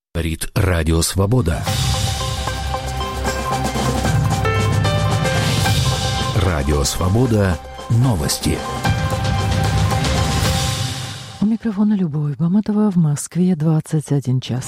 Говорит Радио Свобода. Радио Свобода. Новости. У микрофона Любовь Баматова. В Москве 21 час.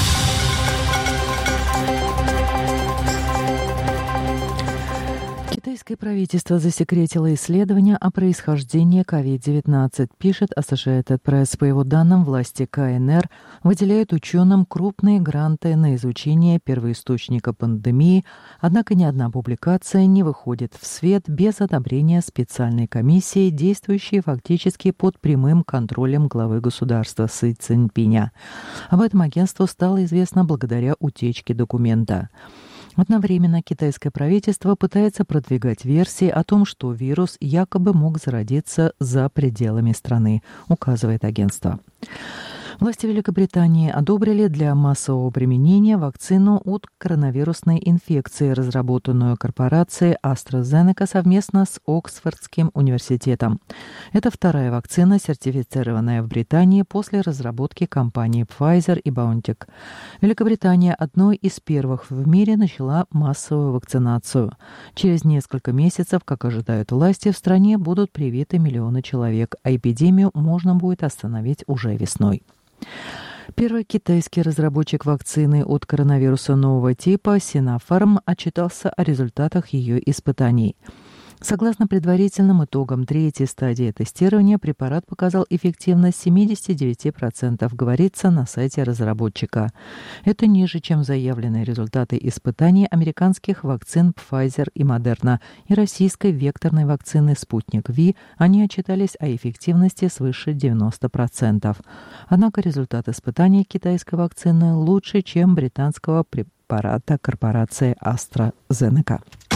Китайское правительство засекретило исследования о происхождении COVID-19, пишет Associated Press. По его данным, власти КНР выделяют ученым крупные гранты на изучение первоисточника пандемии, однако ни одна публикация не выходит в свет без одобрения специальной комиссии, действующей фактически под прямым контролем главы государства Си Цзиньпиня. Об этом агентству стало известно благодаря утечке документа. Одновременно китайское правительство пытается продвигать версии о том, что вирус якобы мог зародиться за пределами страны, указывает агентство. Власти Великобритании одобрили для массового применения вакцину от коронавирусной инфекции, разработанную корпорацией AstraZeneca совместно с Оксфордским университетом. Это вторая вакцина, сертифицированная в Британии после разработки компаний Pfizer и BioNTech. Великобритания одной из первых в мире начала массовую вакцинацию. Через несколько месяцев, как ожидают власти, в стране будут привиты миллионы человек, а эпидемию можно будет остановить уже весной. Первый китайский разработчик вакцины от коронавируса нового типа Sinopharm отчитался о результатах ее испытаний. Согласно предварительным итогам третьей стадии тестирования, препарат показал эффективность 79%, говорится на сайте разработчика. Это ниже, чем заявленные результаты испытаний американских вакцин Pfizer и Moderna и российской векторной вакцины Sputnik V. Они отчитались о эффективности свыше 90%. Однако результат испытаний китайской вакцины лучше, чем британского препарата корпорации AstraZeneca.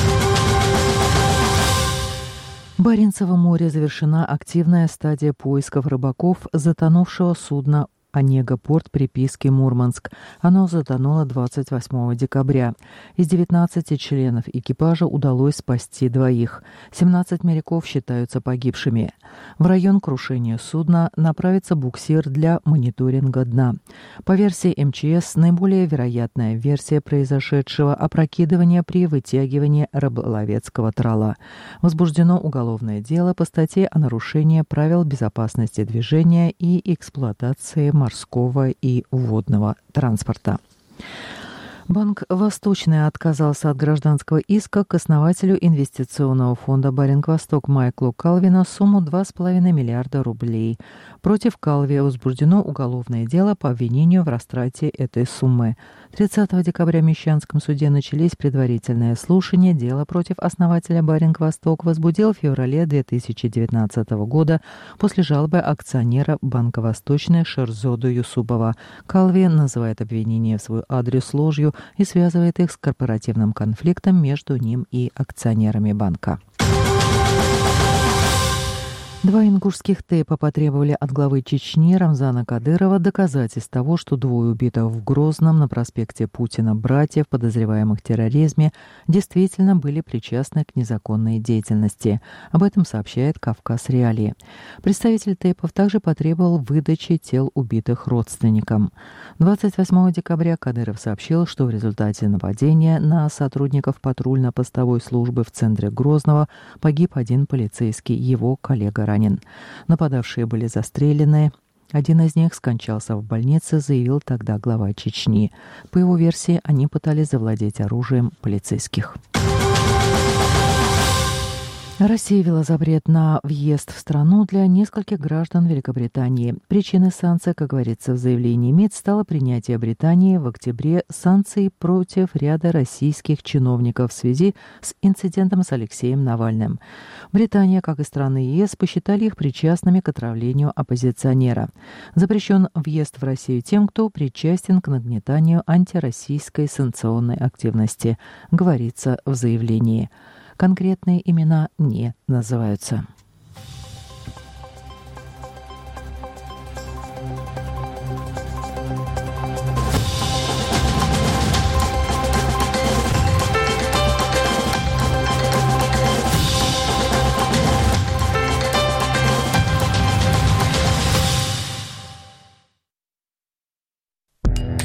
В Баренцевом море завершена активная стадия поисков рыбаков затонувшего судна «Онега», порт приписки Мурманск. Оно затонуло 28 декабря. Из 19 членов экипажа удалось спасти 2. 17 моряков считаются погибшими. В район крушения судна направится буксир для мониторинга дна. По версии МЧС, наиболее вероятная версия произошедшего – опрокидывание при вытягивании рыболовецкого трала. Возбуждено уголовное дело по статье о нарушении правил безопасности движения и эксплуатации морского и водного транспорта. Банк «Восточный» отказался от гражданского иска к основателю инвестиционного фонда «Баринг-Восток» Майклу Калви на сумму 2,5 миллиарда рублей. Против Калви возбуждено уголовное дело по обвинению в растрате этой суммы. 30 декабря в Мещанском суде начались предварительные слушания. Дело против основателя «Баринг-Восток» возбудил в феврале 2019 года после жалобы акционера банка «Восточный» Шерзоду Юсупова. Калви называет обвинения в свой адрес ложью и связывает их с корпоративным конфликтом между ним и акционерами банка. 2 ингушских тейпа потребовали от главы Чечни Рамзана Кадырова доказательств того, что 2 убитых в Грозном на проспекте Путина братьев, подозреваемых в терроризме, действительно были причастны к незаконной деятельности. Об этом сообщает «Кавказ Реалии». Представитель тейпов также потребовал выдачи тел убитых родственникам. 28 декабря Кадыров сообщил, что в результате нападения на сотрудников патрульно-постовой службы в центре Грозного погиб 1 полицейский, его коллега ранен. Нападавшие были застрелены. Один из них скончался в больнице, заявил тогда глава Чечни. По его версии, они пытались завладеть оружием полицейских. Россия ввела запрет на въезд в страну для нескольких граждан Великобритании. Причиной санкций, как говорится в заявлении МИД, стало принятие Британии в октябре санкций против ряда российских чиновников в связи с инцидентом с Алексеем Навальным. Британия, как и страны ЕС, посчитали их причастными к отравлению оппозиционера. Запрещен въезд в Россию тем, кто причастен к нагнетанию антироссийской санкционной активности, говорится в заявлении. Конкретные имена не называются.